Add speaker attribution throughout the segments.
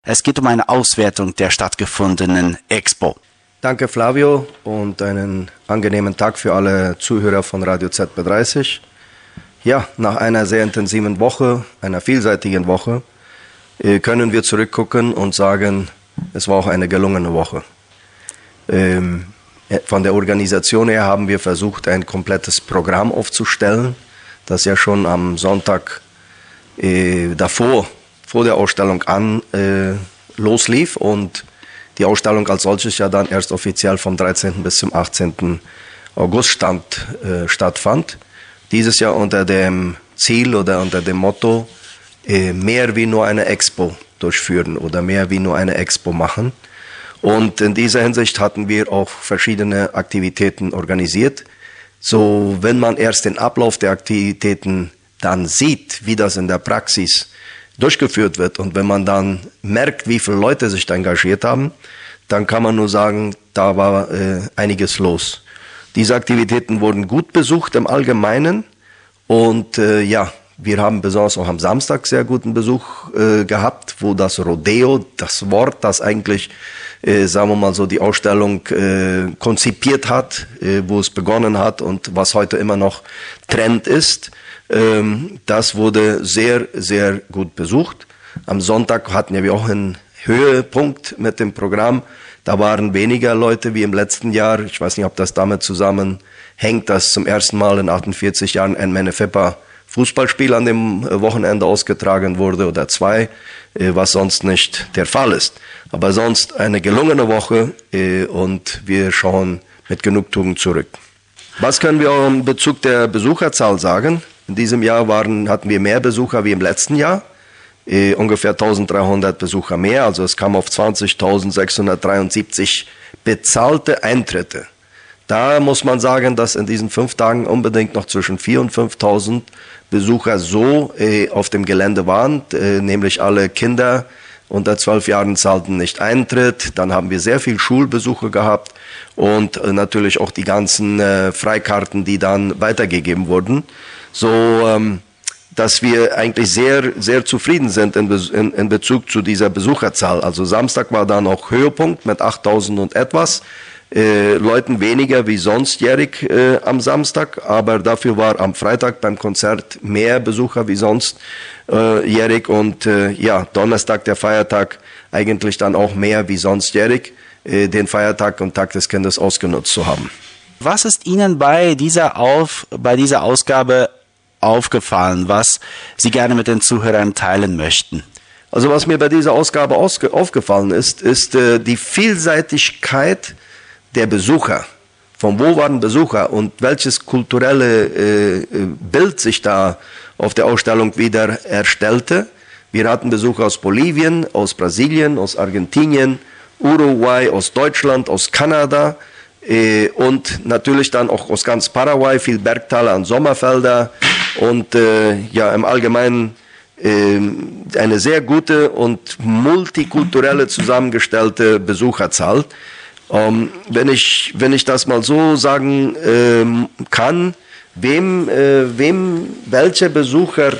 Speaker 1: Es geht um eine Auswertung der stattgefundenen Expo.
Speaker 2: Danke Flavio und einen angenehmen Tag für alle Zuhörer von Radio ZB30. Ja, nach einer sehr intensiven Woche, einer vielseitigen Woche, können wir zurückgucken und sagen, es war auch eine gelungene Woche. Von der Organisation her haben wir versucht, ein komplettes Programm aufzustellen, das ja schon am Sonntag vor der Ausstellung loslief und die Ausstellung als solches ja dann erst offiziell vom 13. bis zum 18. August stattfand. Dieses Jahr unter dem Ziel oder unter dem Motto, mehr wie nur eine Expo durchführen oder mehr wie nur eine Expo machen. Und in dieser Hinsicht hatten wir auch verschiedene Aktivitäten organisiert. So, wenn man erst den Ablauf der Aktivitäten dann sieht, wie das in der Praxis durchgeführt wird und wenn man dann merkt, wie viele Leute sich da engagiert haben, dann kann man nur sagen, da war einiges los. Diese Aktivitäten wurden gut besucht im Allgemeinen und wir haben besonders auch am Samstag sehr guten Besuch gehabt, wo das Rodeo, das Wort, das eigentlich, sagen wir mal so, die Ausstellung konzipiert hat, wo es begonnen hat und was heute immer noch Trend ist, das wurde sehr, sehr gut besucht. Am Sonntag hatten wir auch einen Höhepunkt mit dem Programm. Da waren weniger Leute wie im letzten Jahr. Ich weiß nicht, ob das damit zusammenhängt, dass zum ersten Mal in 48 Jahren ein Menefepa Fußballspiel an dem Wochenende ausgetragen wurde oder 2, was sonst nicht der Fall ist. Aber sonst eine gelungene Woche und wir schauen mit Genugtuung zurück. Was können wir in Bezug der Besucherzahl sagen? In diesem Jahr hatten wir mehr Besucher wie im letzten Jahr, ungefähr 1300 Besucher mehr, also es kam auf 20.673 bezahlte Eintritte. Da muss man sagen, dass in diesen 5 Tagen unbedingt noch zwischen 4.000 und 5.000 Besucher so auf dem Gelände waren, nämlich alle Kinder unter 12 Jahren zahlten nicht Eintritt, dann haben wir sehr viel Schulbesuche gehabt und natürlich auch die ganzen Freikarten, die dann weitergegeben wurden. So, dass wir eigentlich sehr, sehr zufrieden sind in Bezug zu dieser Besucherzahl. Also Samstag war dann auch Höhepunkt mit 8.000 und etwas Leuten, weniger wie sonstjährig am Samstag, aber dafür war am Freitag beim Konzert mehr Besucher wie sonstjährig und Donnerstag, der Feiertag, eigentlich dann auch mehr wie sonstjährig, den Feiertag und Tag des Kindes ausgenutzt zu haben.
Speaker 1: Was ist Ihnen bei dieser Ausgabe aufgefallen, was Sie gerne mit den Zuhörern teilen möchten?
Speaker 2: Also was mir bei dieser Ausgabe aufgefallen ist die Vielseitigkeit der Besucher. Von wo waren Besucher und welches kulturelle Bild sich da auf der Ausstellung wieder erstellte. Wir hatten Besucher aus Bolivien, aus Brasilien, aus Argentinien, Uruguay, aus Deutschland, aus Kanada, und natürlich dann auch aus ganz Paraguay, viel Bergtaler und Sommerfelder und im Allgemeinen eine sehr gute und multikulturelle zusammengestellte Besucherzahl. Wenn ich das mal so sagen kann, welche Besucher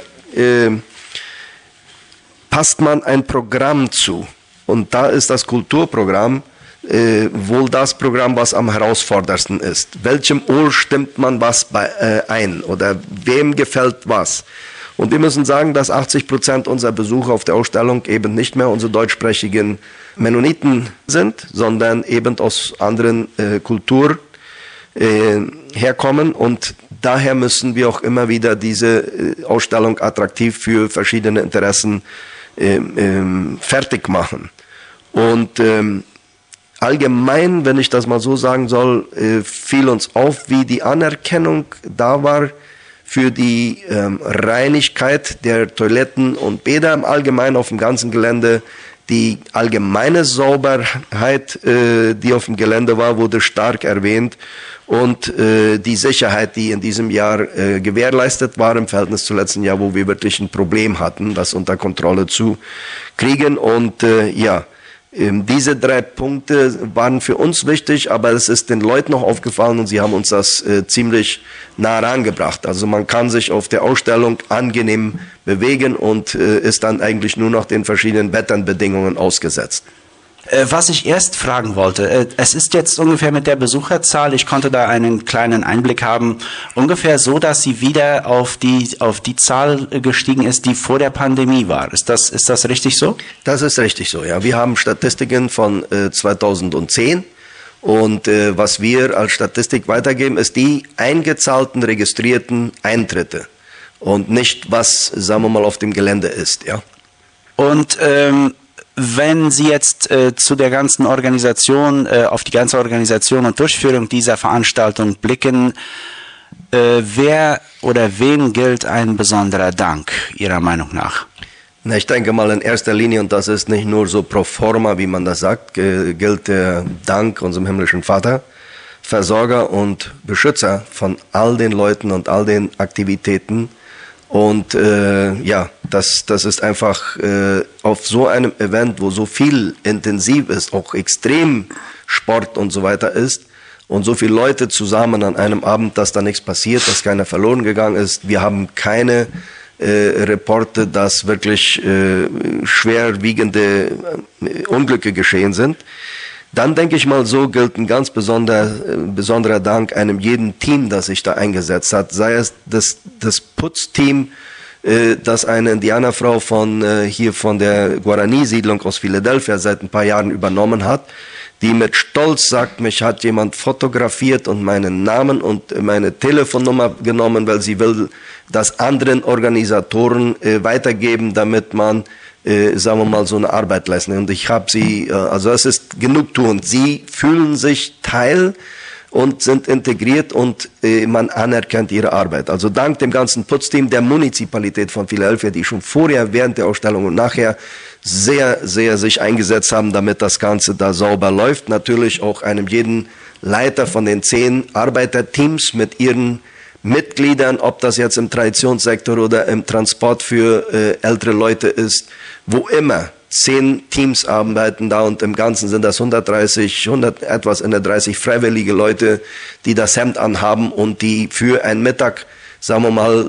Speaker 2: passt man ein Programm zu? Und da ist das Kulturprogramm wohl das Programm, was am herausforderndsten ist. Welchem Ohr stimmt man was ein oder wem gefällt was? Und wir müssen sagen, dass 80% unserer Besucher auf der Ausstellung eben nicht mehr unsere deutschsprachigen Mennoniten sind, sondern eben aus anderen Kulturen herkommen. Und daher müssen wir auch immer wieder diese Ausstellung attraktiv für verschiedene Interessen fertig machen. Und allgemein, wenn ich das mal so sagen soll, fiel uns auf, wie die Anerkennung da war für die Reinigkeit der Toiletten und Bäder im Allgemeinen auf dem ganzen Gelände. Die allgemeine Sauberkeit, die auf dem Gelände war, wurde stark erwähnt und die Sicherheit, die in diesem Jahr gewährleistet war im Verhältnis zum letzten Jahr, wo wir wirklich ein Problem hatten, das unter Kontrolle zu kriegen. Und Diese 3 Punkte waren für uns wichtig, aber es ist den Leuten noch aufgefallen und sie haben uns das ziemlich nah rangebracht. Also man kann sich auf der Ausstellung angenehm bewegen und ist dann eigentlich nur noch den verschiedenen Wetterbedingungen ausgesetzt.
Speaker 1: Was ich erst fragen wollte, es ist jetzt ungefähr mit der Besucherzahl, ich konnte da einen kleinen Einblick haben, ungefähr so, dass sie wieder auf die Zahl gestiegen ist, die vor der Pandemie war. Ist das richtig so?
Speaker 2: Das ist richtig so, ja. Wir haben Statistiken von 2010 und was wir als Statistik weitergeben, ist die eingezahlten, registrierten Eintritte und nicht, was, sagen wir mal, auf dem Gelände ist, ja.
Speaker 1: Und wenn Sie jetzt zu der ganzen Organisation, auf die ganze Organisation und Durchführung dieser Veranstaltung blicken, wer oder wem gilt ein besonderer Dank Ihrer Meinung nach?
Speaker 2: Na, ich denke mal in erster Linie, und das ist nicht nur so pro forma, wie man das sagt, gilt der Dank unserem himmlischen Vater, Versorger und Beschützer von all den Leuten und all den Aktivitäten. Und ja, das ist einfach auf so einem Event, wo so viel intensiv ist, auch Extremsport und so weiter ist und so viele Leute zusammen an einem Abend, dass da nichts passiert, dass keiner verloren gegangen ist. Wir haben keine Reporte, dass wirklich schwerwiegende Unglücke geschehen sind. Dann denke ich mal, so gilt ein ganz besonderer Dank einem jeden Team, das sich da eingesetzt hat. Sei es das Putzteam, das eine Indianerfrau von der Guarani-Siedlung aus Philadelphia seit ein paar Jahren übernommen hat, die mit Stolz sagt, mich hat jemand fotografiert und meinen Namen und meine Telefonnummer genommen, weil sie will das anderen Organisatoren weitergeben, damit man sagen wir mal, so eine Arbeit leisten. Und ich habe sie, also es ist genugtuend. Sie fühlen sich Teil und sind integriert und man anerkennt ihre Arbeit. Also dank dem ganzen Putzteam der Municipalität von Philadelphia, die schon vorher, während der Ausstellung und nachher sehr, sehr sich eingesetzt haben, damit das Ganze da sauber läuft. Natürlich auch einem jeden Leiter von den 10 Arbeiterteams mit ihren Mitgliedern, ob das jetzt im Traditionssektor oder im Transport für ältere Leute ist, wo immer 10 Teams arbeiten da und im Ganzen sind das 130 freiwillige Leute, die das Hemd anhaben und die für einen Mittag, sagen wir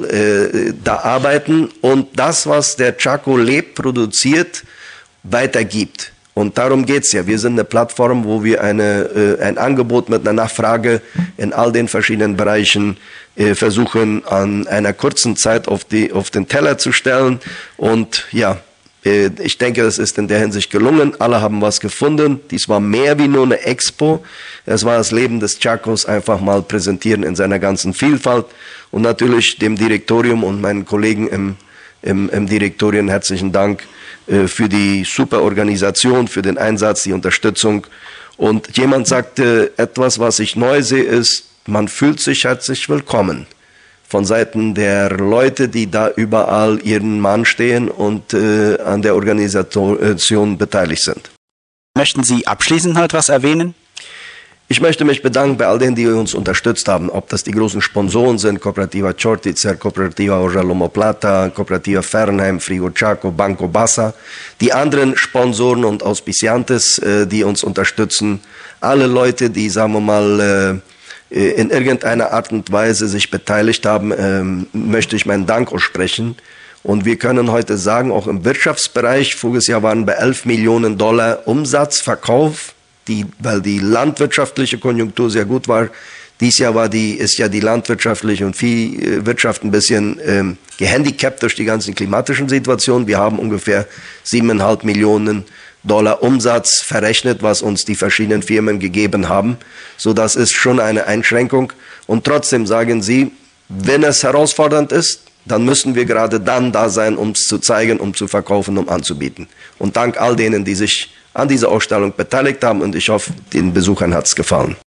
Speaker 2: mal, da arbeiten und das, was der Chaco lebt, produziert, weitergibt. Und darum geht's ja. Wir sind eine Plattform, wo wir ein Angebot mit einer Nachfrage in all den verschiedenen Bereichen versuchen, an einer kurzen Zeit auf den Teller zu stellen. Und ja, ich denke, es ist in der Hinsicht gelungen. Alle haben was gefunden. Dies war mehr wie nur eine Expo. Es war das Leben des Chacos einfach mal präsentieren in seiner ganzen Vielfalt. Und natürlich dem Direktorium und meinen Kollegen im Direktorium herzlichen Dank für die super Organisation, für den Einsatz, die Unterstützung. Und jemand sagte, etwas, was ich neu sehe, ist, man fühlt sich herzlich willkommen von Seiten der Leute, die da überall ihren Mann stehen und an der Organisation beteiligt sind.
Speaker 1: Möchten Sie abschließend noch etwas erwähnen?
Speaker 2: Ich möchte mich bedanken bei all denen, die uns unterstützt haben, ob das die großen Sponsoren sind, Cooperativa Chortitzer, Cooperativa Ojalomo Plata, Cooperativa Fernheim, Frigo Chaco, Banco Bassa, die anderen Sponsoren und Auspiciantes, die uns unterstützen, alle Leute, die, sagen wir mal, in irgendeiner Art und Weise sich beteiligt haben, möchte ich meinen Dank aussprechen. Und wir können heute sagen, auch im Wirtschaftsbereich, voriges Jahr waren bei 11 Millionen Dollar Umsatz, Verkauf, weil die landwirtschaftliche Konjunktur sehr gut war. Dies Jahr ist ja die landwirtschaftliche und Viehwirtschaft ein bisschen gehandicapt durch die ganzen klimatischen Situationen. Wir haben ungefähr 7,5 Millionen Dollar Umsatz verrechnet, was uns die verschiedenen Firmen gegeben haben. So, das ist schon eine Einschränkung. Und trotzdem sagen Sie, wenn es herausfordernd ist, dann müssen wir gerade dann da sein, um es zu zeigen, um zu verkaufen, um anzubieten. Und dank all denen, die sich an dieser Ausstellung beteiligt haben, und ich hoffe, den Besuchern hat es gefallen.